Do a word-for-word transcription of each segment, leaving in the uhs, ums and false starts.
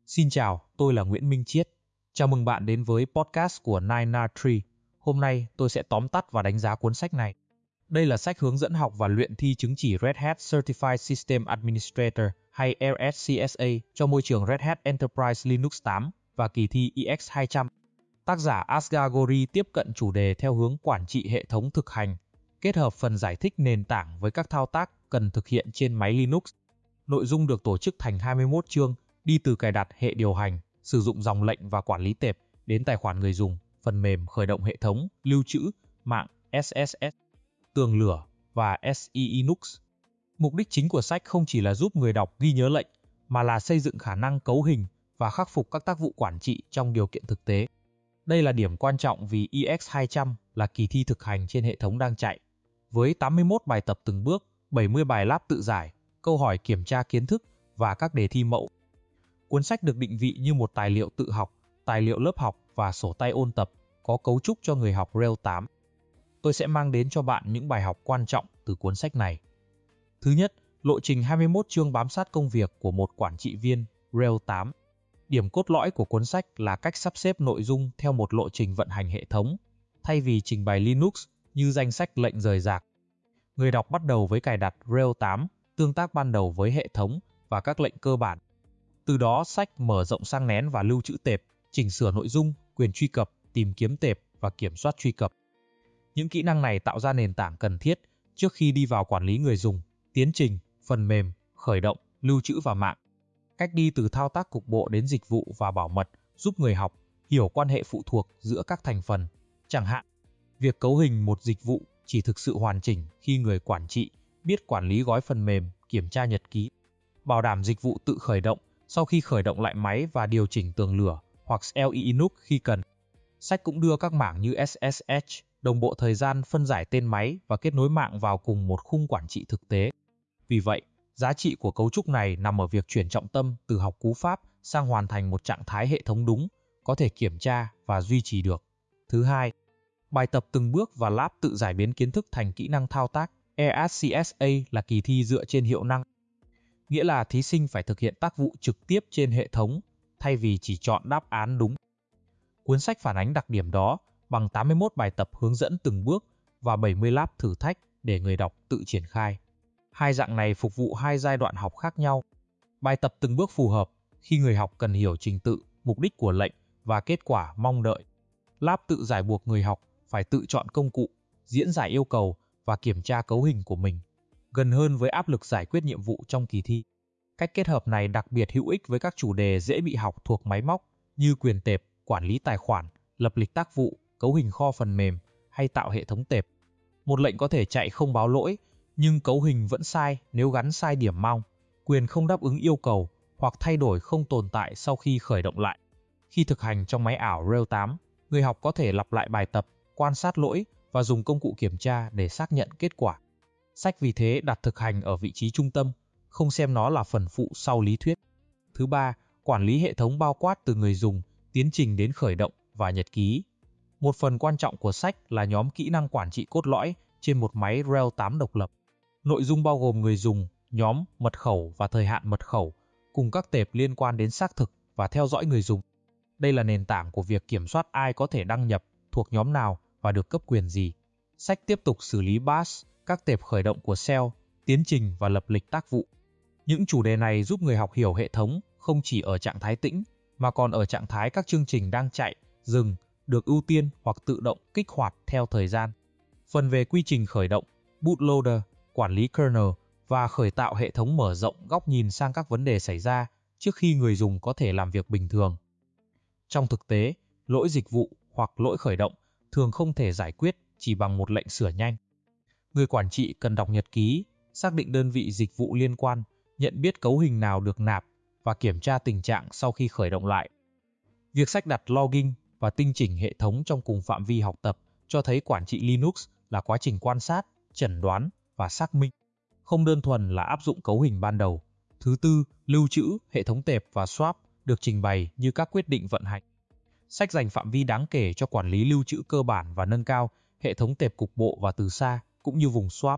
Xin chào, tôi là Nguyễn Minh Chiết. Chào mừng bạn đến với podcast của nine R Tree. Hôm nay tôi sẽ tóm tắt và đánh giá cuốn sách này. Đây là sách hướng dẫn học và luyện thi chứng chỉ Red Hat Certified System Administrator hay R S C S A cho môi trường Red Hat Enterprise Linux tám và kỳ thi E X hai trăm. Tác giả Asghar Gori tiếp cận chủ đề theo hướng quản trị hệ thống thực hành, kết hợp phần giải thích nền tảng với các thao tác cần thực hiện trên máy Linux. Nội dung được tổ chức thành hai mươi mốt chương, đi từ cài đặt hệ điều hành, sử dụng dòng lệnh và quản lý tệp, đến tài khoản người dùng, phần mềm khởi động hệ thống, lưu trữ, mạng, S S S, tường lửa và S E Linux. Mục đích chính của sách không chỉ là giúp người đọc ghi nhớ lệnh, mà là xây dựng khả năng cấu hình và khắc phục các tác vụ quản trị trong điều kiện thực tế. Đây là điểm quan trọng vì E X hai trăm là kỳ thi thực hành trên hệ thống đang chạy, với tám mươi mốt bài tập từng bước, bảy mươi bài lab tự giải, câu hỏi kiểm tra kiến thức và các đề thi mẫu. Cuốn sách được định vị như một tài liệu tự học, tài liệu lớp học và sổ tay ôn tập, có cấu trúc cho người học R E L tám. Tôi sẽ mang đến cho bạn những bài học quan trọng từ cuốn sách này. Thứ nhất, lộ trình hai mươi mốt chương bám sát công việc của một quản trị viên R E L tám. Điểm cốt lõi của cuốn sách là cách sắp xếp nội dung theo một lộ trình vận hành hệ thống, thay vì trình bày Linux như danh sách lệnh rời rạc. Người đọc bắt đầu với cài đặt R E L tám, tương tác ban đầu với hệ thống và các lệnh cơ bản. Từ đó sách mở rộng sang nén và lưu trữ tệp, chỉnh sửa nội dung, quyền truy cập, tìm kiếm tệp và kiểm soát truy cập. Những kỹ năng này tạo ra nền tảng cần thiết trước khi đi vào quản lý người dùng, tiến trình, phần mềm, khởi động, lưu trữ và mạng. Cách đi từ thao tác cục bộ đến dịch vụ và bảo mật giúp người học hiểu quan hệ phụ thuộc giữa các thành phần. Chẳng hạn, việc cấu hình một dịch vụ chỉ thực sự hoàn chỉnh khi người quản trị biết quản lý gói phần mềm, kiểm tra nhật ký, bảo đảm dịch vụ tự khởi động sau khi khởi động lại máy và điều chỉnh tường lửa hoặc S E Linux khi cần. Sách cũng đưa các mảng như S S H, đồng bộ thời gian, phân giải tên máy và kết nối mạng vào cùng một khung quản trị thực tế. Vì vậy, giá trị của cấu trúc này nằm ở việc chuyển trọng tâm từ học cú pháp sang hoàn thành một trạng thái hệ thống đúng, có thể kiểm tra và duy trì được. Thứ hai, bài tập từng bước và lab tự giải biến kiến thức thành kỹ năng thao tác. R S C S A là kỳ thi dựa trên hiệu năng, nghĩa là thí sinh phải thực hiện tác vụ trực tiếp trên hệ thống thay vì chỉ chọn đáp án đúng. Cuốn sách phản ánh đặc điểm đó bằng tám mươi mốt bài tập hướng dẫn từng bước và bảy mươi lab thử thách để người đọc tự triển khai. Hai dạng này phục vụ hai giai đoạn học khác nhau. Bài tập từng bước phù hợp khi người học cần hiểu trình tự, mục đích của lệnh và kết quả mong đợi. Lab tự giải buộc người học phải tự chọn công cụ, diễn giải yêu cầu và kiểm tra cấu hình của mình, gần hơn với áp lực giải quyết nhiệm vụ trong kỳ thi. Cách kết hợp này đặc biệt hữu ích với các chủ đề dễ bị học thuộc máy móc như quyền tệp, quản lý tài khoản, lập lịch tác vụ, cấu hình kho phần mềm hay tạo hệ thống tệp. Một lệnh có thể chạy không báo lỗi, nhưng cấu hình vẫn sai nếu gắn sai điểm mount, quyền không đáp ứng yêu cầu hoặc thay đổi không tồn tại sau khi khởi động lại. Khi thực hành trong máy ảo R E L tám, người học có thể lặp lại bài tập, quan sát lỗi và dùng công cụ kiểm tra để xác nhận kết quả. Sách vì thế đặt thực hành ở vị trí trung tâm, không xem nó là phần phụ sau lý thuyết. Thứ ba, quản lý hệ thống bao quát từ người dùng, tiến trình đến khởi động và nhật ký. Một phần quan trọng của sách là nhóm kỹ năng quản trị cốt lõi trên một máy R E L tám độc lập. Nội dung bao gồm người dùng, nhóm, mật khẩu và thời hạn mật khẩu, cùng các tệp liên quan đến xác thực và theo dõi người dùng. Đây là nền tảng của việc kiểm soát ai có thể đăng nhập, thuộc nhóm nào và được cấp quyền gì. Sách tiếp tục xử lý bash, các tệp khởi động của shell, tiến trình và lập lịch tác vụ. Những chủ đề này giúp người học hiểu hệ thống không chỉ ở trạng thái tĩnh, mà còn ở trạng thái các chương trình đang chạy, dừng, được ưu tiên hoặc tự động kích hoạt theo thời gian. Phần về quy trình khởi động, bootloader, quản lý kernel và khởi tạo hệ thống mở rộng góc nhìn sang các vấn đề xảy ra trước khi người dùng có thể làm việc bình thường. Trong thực tế, lỗi dịch vụ hoặc lỗi khởi động thường không thể giải quyết chỉ bằng một lệnh sửa nhanh. Người quản trị cần đọc nhật ký, xác định đơn vị dịch vụ liên quan, nhận biết cấu hình nào được nạp và kiểm tra tình trạng sau khi khởi động lại. Việc sách đặt logging và tinh chỉnh hệ thống trong cùng phạm vi học tập cho thấy quản trị Linux là quá trình quan sát, chẩn đoán và xác minh, không đơn thuần là áp dụng cấu hình ban đầu. Thứ tư, lưu trữ, hệ thống tệp và swap được trình bày như các quyết định vận hành. Sách dành phạm vi đáng kể cho quản lý lưu trữ cơ bản và nâng cao hệ thống tệp cục bộ và từ xa, cũng như vùng swap.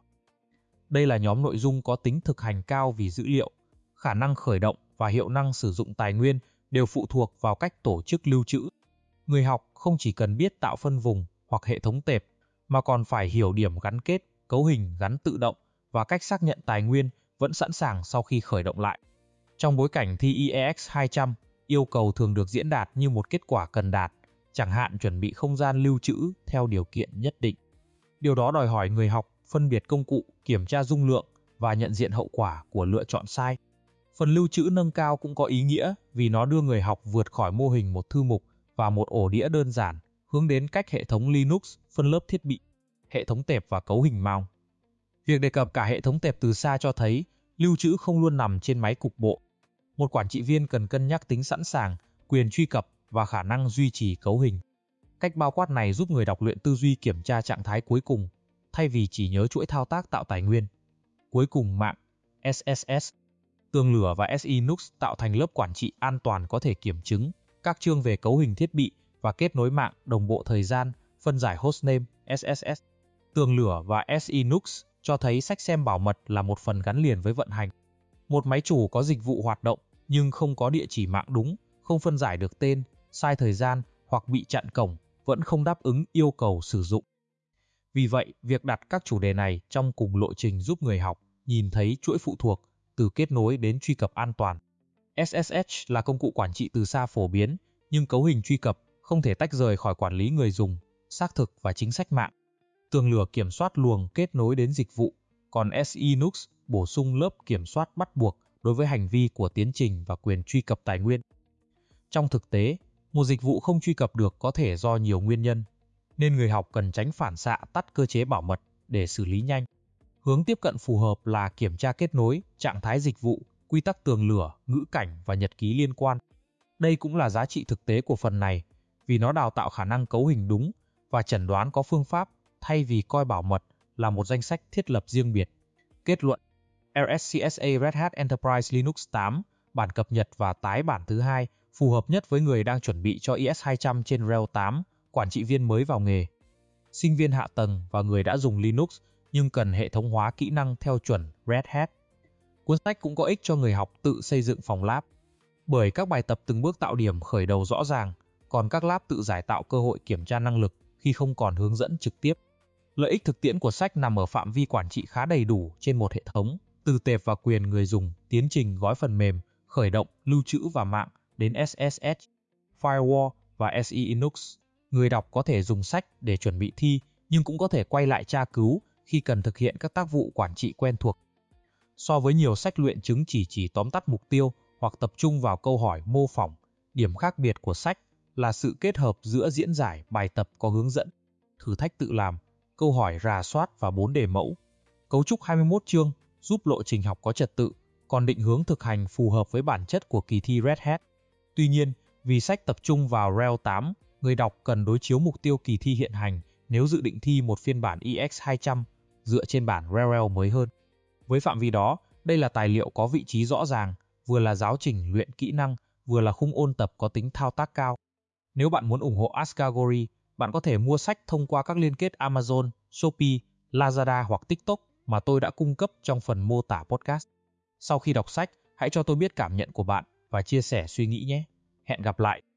Đây là nhóm nội dung có tính thực hành cao vì dữ liệu, khả năng khởi động và hiệu năng sử dụng tài nguyên đều phụ thuộc vào cách tổ chức lưu trữ. Người học không chỉ cần biết tạo phân vùng hoặc hệ thống tệp, mà còn phải hiểu điểm gắn kết, cấu hình gắn tự động và cách xác nhận tài nguyên vẫn sẵn sàng sau khi khởi động lại. Trong bối cảnh thi i e ích hai trăm, yêu cầu thường được diễn đạt như một kết quả cần đạt, chẳng hạn chuẩn bị không gian lưu trữ theo điều kiện nhất định. Điều đó đòi hỏi người học phân biệt công cụ, kiểm tra dung lượng và nhận diện hậu quả của lựa chọn sai. Phần lưu trữ nâng cao cũng có ý nghĩa vì nó đưa người học vượt khỏi mô hình một thư mục và một ổ đĩa đơn giản, hướng đến cách hệ thống Linux phân lớp thiết bị, hệ thống tệp và cấu hình mount. Việc đề cập cả hệ thống tệp từ xa cho thấy lưu trữ không luôn nằm trên máy cục bộ. Một quản trị viên cần cân nhắc tính sẵn sàng, quyền truy cập và khả năng duy trì cấu hình. Cách bao quát này giúp người đọc luyện tư duy kiểm tra trạng thái cuối cùng, thay vì chỉ nhớ chuỗi thao tác tạo tài nguyên. Cuối cùng mạng, ét ét ét, tường lửa và ét e Nux tạo thành lớp quản trị an toàn có thể kiểm chứng các chương về cấu hình thiết bị và kết nối mạng đồng bộ thời gian, phân giải hostname, ét ét ét. Tường lửa và ét e Nux cho thấy sách xem bảo mật là một phần gắn liền với vận hành. Một máy chủ có dịch vụ hoạt động nhưng không có địa chỉ mạng đúng, không phân giải được tên, sai thời gian hoặc bị chặn cổng vẫn không đáp ứng yêu cầu sử dụng. Vì vậy, việc đặt các chủ đề này trong cùng lộ trình giúp người học nhìn thấy chuỗi phụ thuộc từ kết nối đến truy cập an toàn. ét ét ét là công cụ quản trị từ xa phổ biến, nhưng cấu hình truy cập không thể tách rời khỏi quản lý người dùng, xác thực và chính sách mạng. Tường lửa kiểm soát luồng kết nối đến dịch vụ, còn ét e Nux bổ sung lớp kiểm soát bắt buộc đối với hành vi của tiến trình và quyền truy cập tài nguyên. Trong thực tế, một dịch vụ không truy cập được có thể do nhiều nguyên nhân, nên người học cần tránh phản xạ tắt cơ chế bảo mật để xử lý nhanh. Hướng tiếp cận phù hợp là kiểm tra kết nối, trạng thái dịch vụ, quy tắc tường lửa, ngữ cảnh và nhật ký liên quan. Đây cũng là giá trị thực tế của phần này, vì nó đào tạo khả năng cấu hình đúng và chẩn đoán có phương pháp thay vì coi bảo mật là một danh sách thiết lập riêng biệt. Kết luận: rờ ét xê ét a Red Hat Enterprise Linux tám, bản cập nhật và tái bản thứ hai, phù hợp nhất với người đang chuẩn bị cho i ét hai trăm trên R H E L tám, quản trị viên mới vào nghề, sinh viên hạ tầng và người đã dùng Linux nhưng cần hệ thống hóa kỹ năng theo chuẩn Red Hat. Cuốn sách cũng có ích cho người học tự xây dựng phòng lab, bởi các bài tập từng bước tạo điểm khởi đầu rõ ràng, còn các lab tự giải tạo cơ hội kiểm tra năng lực khi không còn hướng dẫn trực tiếp. Lợi ích thực tiễn của sách nằm ở phạm vi quản trị khá đầy đủ trên một hệ thống, từ tệp và quyền người dùng, tiến trình gói phần mềm, khởi động, lưu trữ và mạng, đến ét ét ét, Firewall và ét e Nux. Người đọc có thể dùng sách để chuẩn bị thi, nhưng cũng có thể quay lại tra cứu khi cần thực hiện các tác vụ quản trị quen thuộc. So với nhiều sách luyện chứng chỉ chỉ tóm tắt mục tiêu hoặc tập trung vào câu hỏi mô phỏng, điểm khác biệt của sách là sự kết hợp giữa diễn giải, bài tập có hướng dẫn, thử thách tự làm, câu hỏi rà soát và bốn đề mẫu. Cấu trúc hai mươi mốt chương giúp lộ trình học có trật tự, còn định hướng thực hành phù hợp với bản chất của kỳ thi Red Hat. Tuy nhiên, vì sách tập trung vào R H E L tám, người đọc cần đối chiếu mục tiêu kỳ thi hiện hành nếu dự định thi một phiên bản i ích hai trăm dựa trên bản R H E L mới hơn. Với phạm vi đó, đây là tài liệu có vị trí rõ ràng, vừa là giáo trình luyện kỹ năng, vừa là khung ôn tập có tính thao tác cao. Nếu bạn muốn ủng hộ Askagori, bạn có thể mua sách thông qua các liên kết Amazon, Shopee, Lazada hoặc TikTok mà tôi đã cung cấp trong phần mô tả podcast. Sau khi đọc sách, hãy cho tôi biết cảm nhận của bạn và chia sẻ suy nghĩ nhé. Hẹn gặp lại!